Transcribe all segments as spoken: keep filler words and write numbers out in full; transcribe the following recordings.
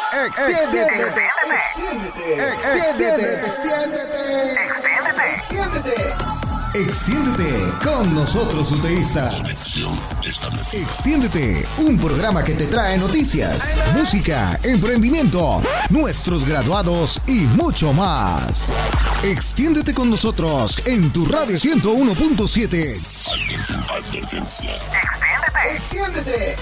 Extiéndete, extiéndete, extiéndete, extiéndete, extiéndete, extiéndete con nosotros, UTEístas. Extiéndete, un programa que te trae noticias, música, emprendimiento, nuestros graduados y mucho más. Extiéndete con nosotros en tu radio ciento uno punto siete. Extiéndete, extiéndete.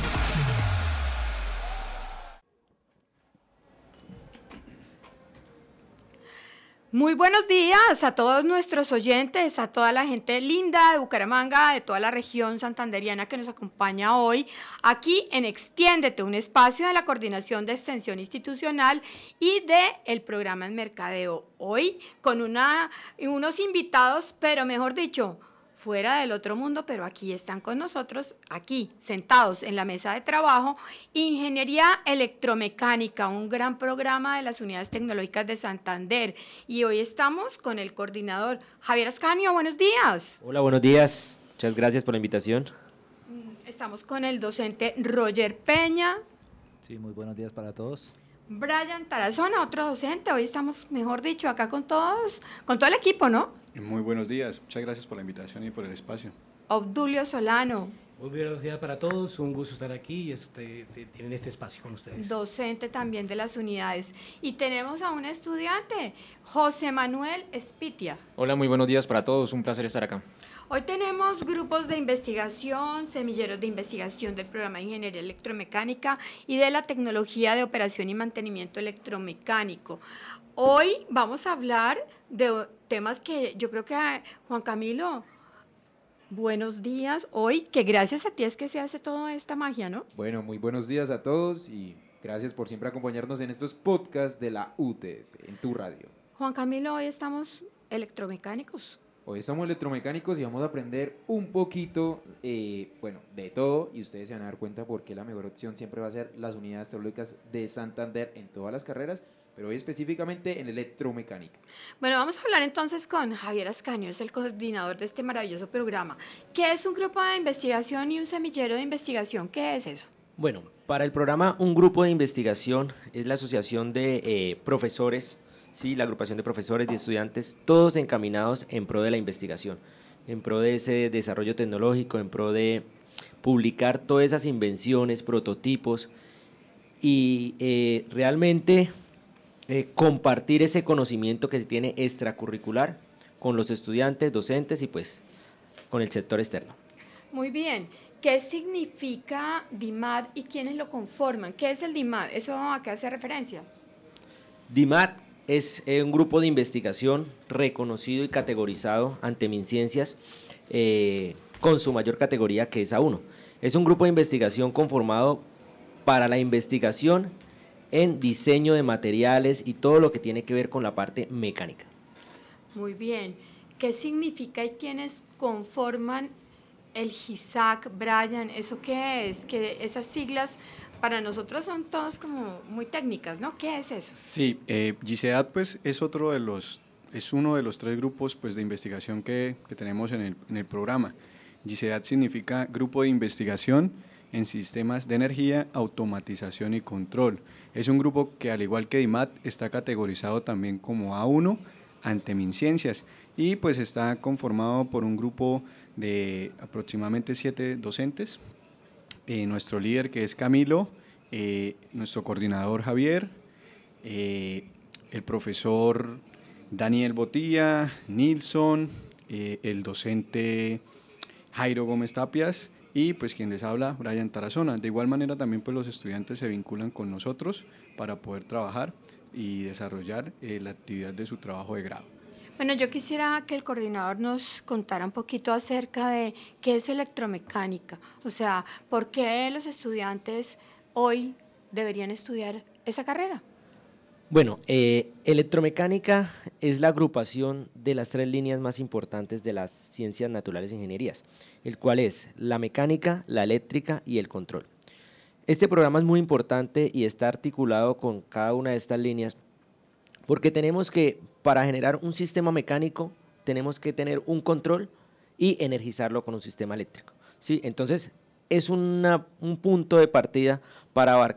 Muy buenos días a todos nuestros oyentes, a toda la gente linda de Bucaramanga, de toda la región santanderiana que nos acompaña hoy aquí en Extiéndete, un espacio de la Coordinación de Extensión Institucional y del programa en Mercadeo. Hoy con una, unos invitados, pero mejor dicho, fuera del otro mundo, pero aquí están con nosotros, aquí, sentados en la mesa de trabajo, Ingeniería Electromecánica, un gran programa de las Unidades Tecnológicas de Santander. Y hoy estamos con el coordinador Javier Ascanio. Buenos días. Hola, buenos días. Muchas gracias por la invitación. Estamos con el docente Roger Peña. Sí, muy buenos días para todos. Brian Tarazona, otro docente. Hoy estamos, mejor dicho, acá con todos, con todo el equipo, ¿no? Muy buenos días, muchas gracias por la invitación y por el espacio. Obdulio Solano. Muy buenos días para todos, un gusto estar aquí y este, tienen este espacio con ustedes. Docente también de las unidades. Y tenemos a un estudiante, José Manuel Espitia. Hola, muy buenos días para todos, un placer estar acá. Hoy tenemos grupos de investigación, semilleros de investigación del programa de Ingeniería Electromecánica y de la tecnología de operación y mantenimiento electromecánico. Hoy vamos a hablar de temas que yo creo que, Juan Camilo, buenos días. Hoy, que gracias a ti es que se hace toda esta magia, ¿no? Bueno, muy buenos días a todos y gracias por siempre acompañarnos en estos podcasts de la U T E S, en tu radio. Juan Camilo, hoy estamos electromecánicos. Hoy estamos electromecánicos y vamos a aprender un poquito, eh, bueno, de todo, y ustedes se van a dar cuenta por qué la mejor opción siempre va a ser las unidades tecnológicas de Santander en todas las carreras, pero hoy específicamente en electromecánica. Bueno, vamos a hablar entonces con Javier Ascanio, es el coordinador de este maravilloso programa. ¿Qué es un grupo de investigación y un semillero de investigación? ¿Qué es eso? Bueno, para el programa Un Grupo de Investigación es la asociación de eh, profesores, sí, la agrupación de profesores y estudiantes, todos encaminados en pro de la investigación, en pro de ese desarrollo tecnológico, en pro de publicar todas esas invenciones, prototipos y eh, realmente eh, compartir ese conocimiento que se tiene extracurricular con los estudiantes, docentes y pues con el sector externo. Muy bien. ¿Qué significa D I M A D y quiénes lo conforman? ¿Qué es el D I M A D? ¿Eso a qué hace referencia? D I M A D es eh, un grupo de investigación reconocido y categorizado ante MinCiencias eh, con su mayor categoría, que es A uno. Es un grupo de investigación conformado para la investigación en diseño de materiales y todo lo que tiene que ver con la parte mecánica. Muy bien. ¿Qué significa y quiénes conforman el G I S A C, Brian? ¿Eso qué es? Que esas siglas para nosotros son todas como muy técnicas, ¿no? ¿Qué es eso? Sí, eh, G I S E A D pues es otro de los, es uno de los tres grupos pues de investigación que, que tenemos en el, en el programa. G I S E A D significa Grupo de Investigación en Sistemas de Energía, Automatización y Control. Es un grupo que, al igual que D I M A D, está categorizado también como A uno ante MinCiencias y pues está conformado por un grupo de aproximadamente siete docentes. Eh, nuestro líder, que es Camilo, eh, nuestro coordinador Javier, eh, el profesor Daniel Botilla, Nilson, eh, el docente Jairo Gómez Tapias y pues quien les habla, Brian Tarazona. De igual manera también pues los estudiantes se vinculan con nosotros para poder trabajar y desarrollar eh, la actividad de su trabajo de grado. Bueno, yo quisiera que el coordinador nos contara un poquito acerca de qué es electromecánica, o sea, ¿por qué los estudiantes hoy deberían estudiar esa carrera? Bueno, eh, electromecánica es la agrupación de las tres líneas más importantes de las ciencias naturales e ingenierías, el cual es la mecánica, la eléctrica y el control. Este programa es muy importante y está articulado con cada una de estas líneas porque tenemos que, para generar un sistema mecánico, tenemos que tener un control y energizarlo con un sistema eléctrico, ¿sí? Entonces, es una, un punto de partida para abarcar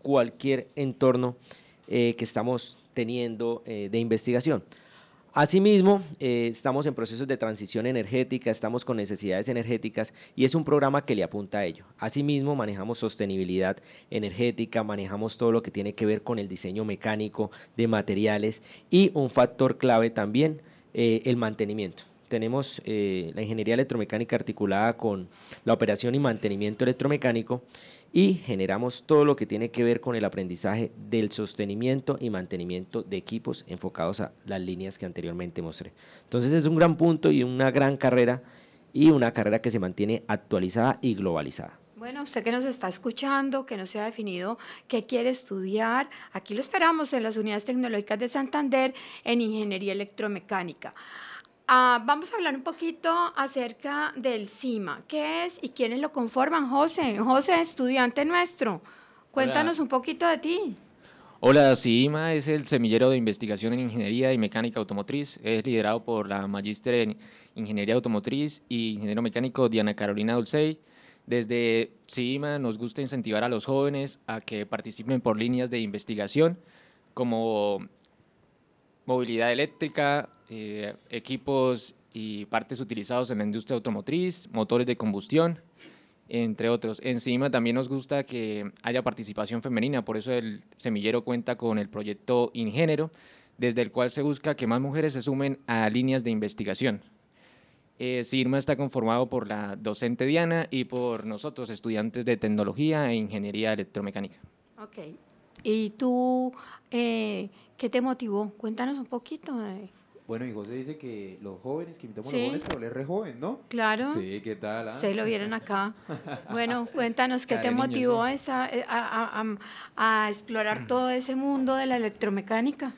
cualquier entorno eh, que estamos teniendo eh, de investigación. Asimismo, eh, estamos en procesos de transición energética, estamos con necesidades energéticas y es un programa que le apunta a ello. Asimismo, manejamos sostenibilidad energética, manejamos todo lo que tiene que ver con el diseño mecánico de materiales y un factor clave también, eh, el mantenimiento. Tenemos eh, la ingeniería electromecánica articulada con la operación y mantenimiento electromecánico y generamos todo lo que tiene que ver con el aprendizaje del sostenimiento y mantenimiento de equipos enfocados a las líneas que anteriormente mostré. Entonces es un gran punto y una gran carrera y una carrera que se mantiene actualizada y globalizada. Bueno, usted que nos está escuchando, que no se ha definido qué quiere estudiar, aquí lo esperamos en las unidades tecnológicas de Santander en Ingeniería Electromecánica. Ah, vamos a hablar un poquito acerca del CIMA. ¿Qué es y quiénes lo conforman? José, José, estudiante nuestro, cuéntanos Hola. un poquito de ti. Hola, CIMA es el semillero de investigación en Ingeniería y Mecánica Automotriz. Es liderado por la magíster en Ingeniería Automotriz y ingeniero mecánico Diana Carolina Dulcey. Desde CIMA nos gusta incentivar a los jóvenes a que participen por líneas de investigación como movilidad eléctrica, eh, equipos y partes utilizados en la industria automotriz, motores de combustión, entre otros. Encima también nos gusta que haya participación femenina, por eso el semillero cuenta con el proyecto Ingénero, desde el cual se busca que más mujeres se sumen a líneas de investigación. Eh, CIRMA está conformado por la docente Diana y por nosotros, estudiantes de Tecnología e Ingeniería Electromecánica. Ok. ¿Y tú eh, qué te motivó? Cuéntanos un poquito. De... Bueno, y José dice que los jóvenes, que invitamos sí. a los jóvenes, pero él es re joven, ¿no? Claro. Sí, ¿qué tal? Ah? Ustedes lo vieron acá. Bueno, cuéntanos qué Cara te de niño, motivó sí. esa, a, a, a, a explorar todo ese mundo de la electromecánica.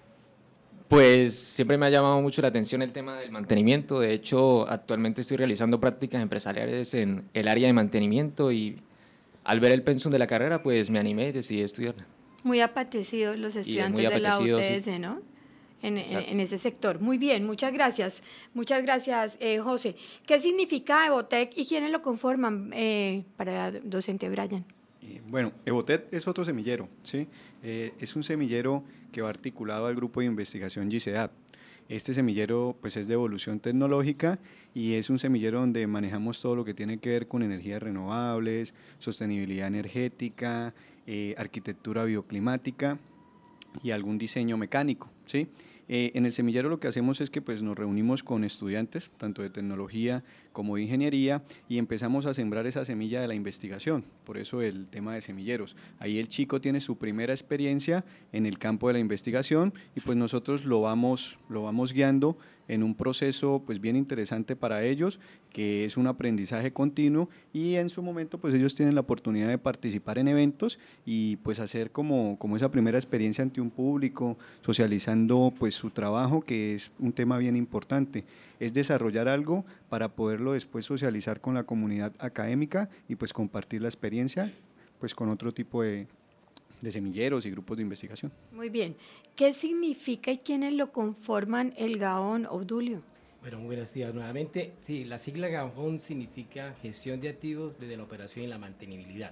Pues siempre me ha llamado mucho la atención el tema del mantenimiento. De hecho, actualmente estoy realizando prácticas empresariales en el área de mantenimiento y al ver el pensum de la carrera, pues me animé y decidí estudiarla. Muy apetecidos los estudiantes de la U T S, sí. ¿no? En, en, en ese sector. Muy bien, muchas gracias. Muchas gracias, eh, José. ¿Qué significa Evotec y quiénes lo conforman eh, para docente Brian? Eh, bueno, Evotec es otro semillero, ¿sí? Eh, es un semillero que va articulado al grupo de investigación G C A T. Este semillero pues, es de evolución tecnológica y es un semillero donde manejamos todo lo que tiene que ver con energías renovables, sostenibilidad energética, eh, arquitectura bioclimática y algún diseño mecánico, ¿sí? Eh, en el semillero lo que hacemos es que pues, nos reunimos con estudiantes, tanto de tecnología como de ingeniería, y empezamos a sembrar esa semilla de la investigación, por eso el tema de semilleros. Ahí el chico tiene su primera experiencia en el campo de la investigación y pues nosotros lo vamos, lo vamos guiando en un proceso pues bien interesante para ellos, que es un aprendizaje continuo y en su momento pues ellos tienen la oportunidad de participar en eventos y pues hacer como, como esa primera experiencia ante un público, socializando pues su trabajo, que es un tema bien importante, es desarrollar algo para poderlo después socializar con la comunidad académica y pues compartir la experiencia pues con otro tipo de de semilleros y grupos de investigación. Muy bien. ¿Qué significa y quiénes lo conforman el GAON, Obdulio? Bueno, muy buenos días nuevamente. Sí, la sigla GAON significa Gestión de Activos desde la Operación y la Mantenibilidad.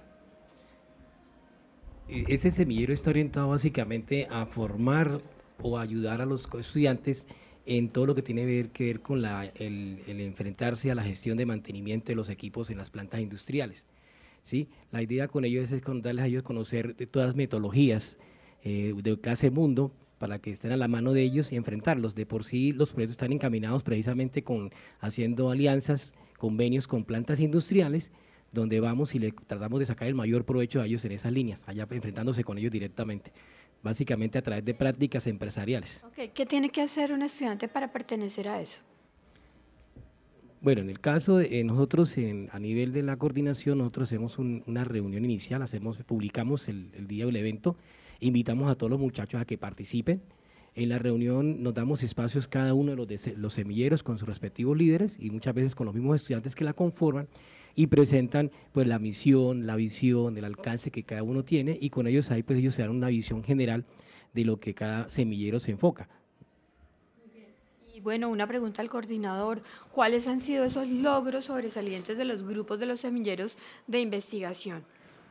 Ese semillero está orientado básicamente a formar o ayudar a los estudiantes en todo lo que tiene que ver, que ver con la, el, el enfrentarse a la gestión de mantenimiento de los equipos en las plantas industriales. ¿Sí? La idea con ellos es darles a ellos conocer de todas las metodologías eh, de clase mundo para que estén a la mano de ellos y enfrentarlos. De por sí los proyectos están encaminados precisamente con haciendo alianzas, convenios con plantas industriales, donde vamos y le tratamos de sacar el mayor provecho a ellos en esas líneas, allá enfrentándose con ellos directamente, básicamente a través de prácticas empresariales. Okay. ¿Qué tiene que hacer un estudiante para pertenecer a eso? Bueno, en el caso de eh, nosotros, en, a nivel de la coordinación, nosotros hacemos un, una reunión inicial, hacemos, publicamos el, el día del evento, invitamos a todos los muchachos a que participen. En la reunión nos damos espacios cada uno de los, de los semilleros con sus respectivos líderes y muchas veces con los mismos estudiantes que la conforman y presentan pues la misión, la visión, el alcance que cada uno tiene y con ellos ahí pues ellos se dan una visión general de lo que cada semillero se enfoca. Y bueno, una pregunta al coordinador, ¿cuáles han sido esos logros sobresalientes de los grupos de los semilleros de investigación?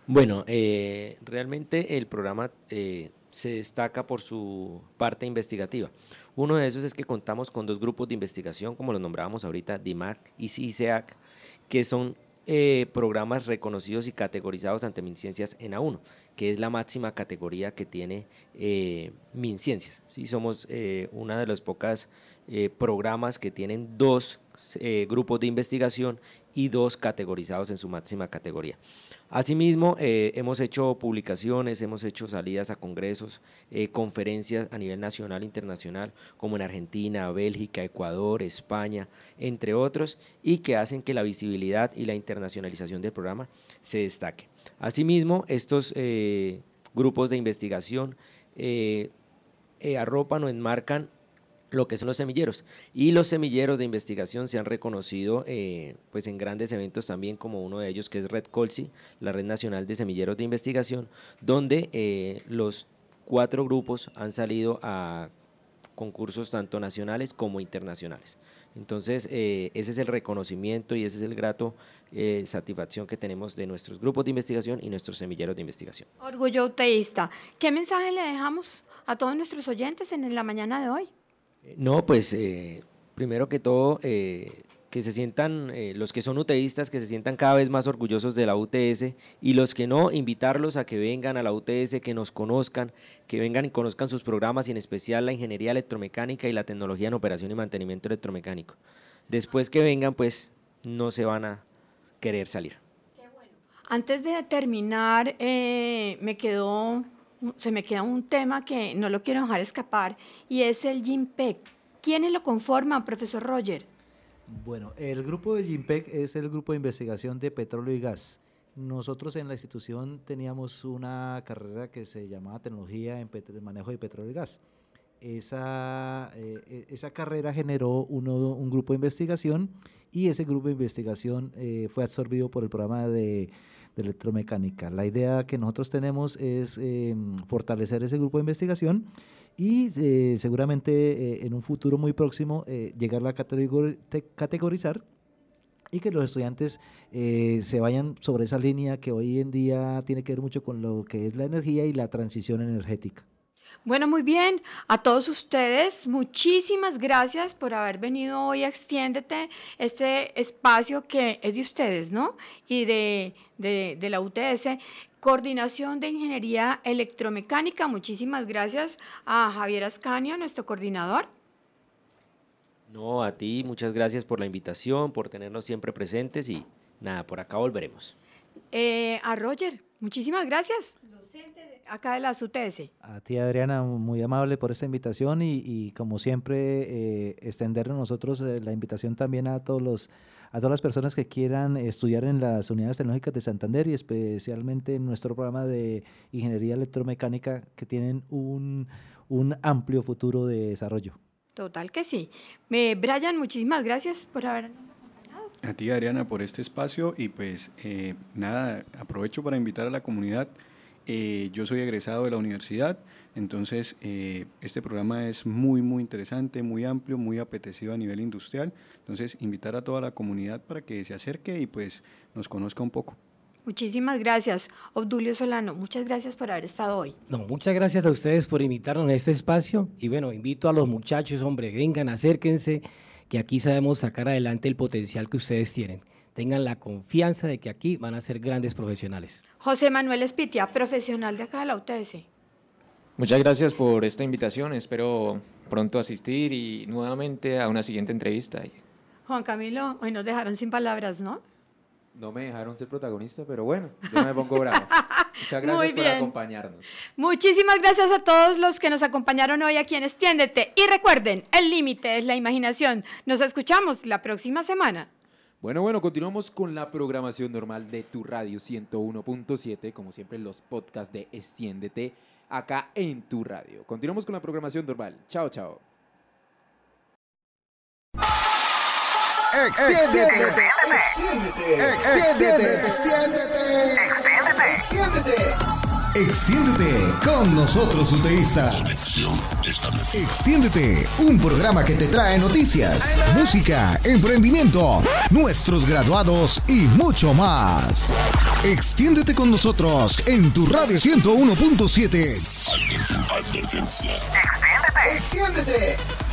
Bueno, eh, realmente el programa eh, se destaca por su parte investigativa. Uno de esos es que contamos con dos grupos de investigación, como los nombrábamos ahorita, D I M A C y CICEAC, que son eh, programas reconocidos y categorizados ante MinCiencias en A uno, que es la máxima categoría que tiene eh, MinCiencias. ¿Sí? Somos eh, una de las pocas eh, programas que tienen dos eh, grupos de investigación y dos categorizados en su máxima categoría. Asimismo, eh, hemos hecho publicaciones, hemos hecho salidas a congresos, eh, conferencias a nivel nacional e internacional, como en Argentina, Bélgica, Ecuador, España, entre otros, y que hacen que la visibilidad y la internacionalización del programa se destaque. Asimismo, estos eh, grupos de investigación eh, eh, arropan o enmarcan lo que son los semilleros, y los semilleros de investigación se han reconocido eh, pues en grandes eventos también, como uno de ellos que es Red Colsi, la Red Nacional de Semilleros de Investigación, donde eh, los cuatro grupos han salido a concursos tanto nacionales como internacionales. Entonces eh, ese es el reconocimiento y ese es el grato eh, satisfacción que tenemos de nuestros grupos de investigación y nuestros semilleros de investigación. Orgullo uteísta. ¿Qué mensaje le dejamos a todos nuestros oyentes en la mañana de hoy? No, pues eh, primero que todo, eh, que se sientan, eh, los que son uteístas, que se sientan cada vez más orgullosos de la U T S, y los que no, invitarlos a que vengan a la U T S, que nos conozcan, que vengan y conozcan sus programas, y en especial la ingeniería electromecánica y la tecnología en operación y mantenimiento electromecánico. Después que vengan, pues no se van a querer salir. Qué bueno. Antes de terminar, eh, me quedó... se me queda un tema que no lo quiero dejar escapar, y es el GIMPEC. ¿Quiénes lo conforman, profesor Roger? Bueno, el grupo de GIMPEC es el grupo de investigación de petróleo y gas. Nosotros en la institución teníamos una carrera que se llamaba Tecnología en Pet- Manejo de Petróleo y Gas. Esa, eh, esa carrera generó uno, un grupo de investigación, y ese grupo de investigación eh, fue absorbido por el programa de de electromecánica. La idea que nosotros tenemos es eh, fortalecer ese grupo de investigación y eh, seguramente eh, en un futuro muy próximo eh, llegar a categor categorizar y que los estudiantes eh, se vayan sobre esa línea que hoy en día tiene que ver mucho con lo que es la energía y la transición energética. Bueno, muy bien. A todos ustedes, muchísimas gracias por haber venido hoy a Extiéndete, este espacio que es de ustedes, ¿no? Y de, de, de la U T S, Coordinación de Ingeniería Electromecánica. Muchísimas gracias a Javier Ascanio, nuestro coordinador. No, a ti, muchas gracias por la invitación, por tenernos siempre presentes, y nada, por acá volveremos. Eh, a Roger, muchísimas gracias. Docente de acá de la U T S. A ti, Adriana, muy amable por esta invitación, y, y como siempre eh, extender nosotros eh, la invitación también a todos los a todas las personas que quieran estudiar en las unidades tecnológicas de Santander, y especialmente en nuestro programa de Ingeniería Electromecánica, que tienen un, un amplio futuro de desarrollo. Total que sí. Eh, Brian, muchísimas gracias por habernos acompañado. A ti, Adriana, por este espacio, y pues eh, nada, aprovecho para invitar a la comunidad. Eh, yo soy egresado de la universidad, entonces eh, este programa es muy muy interesante, muy amplio, muy apetecido a nivel industrial, entonces invitar a toda la comunidad para que se acerque y pues nos conozca un poco. Muchísimas gracias, Obdulio Solano, muchas gracias por haber estado hoy. No, muchas gracias a ustedes por invitarnos a este espacio, y bueno, invito a los muchachos, hombre, vengan, acérquense, que aquí sabemos sacar adelante el potencial que ustedes tienen. Tengan la confianza de que aquí van a ser grandes profesionales. José Manuel Espitia, profesional de acá de la U T S. Muchas gracias por esta invitación, espero pronto asistir y nuevamente a una siguiente entrevista. Juan Camilo, hoy nos dejaron sin palabras, ¿no? No me dejaron ser protagonista, pero bueno, yo me pongo bravo. Muchas gracias Muy por bien. acompañarnos. Muchísimas gracias a todos los que nos acompañaron hoy aquí en Extiéndete. Y recuerden, el límite es la imaginación. Nos escuchamos la próxima semana. Bueno, bueno, continuamos con la programación normal de tu radio ciento uno punto siete, como siempre los podcasts de Extiéndete acá en tu radio. Continuamos con la programación normal. Chao, chao. Extiéndete, extiéndete, extiéndete, extiéndete, extiéndete. Extiéndete con nosotros, UTEístas. Extiéndete, un programa que te trae noticias, música, emprendimiento, nuestros graduados y mucho más. Extiéndete con nosotros en tu radio ciento uno punto siete. Extiéndete. Extiéndete.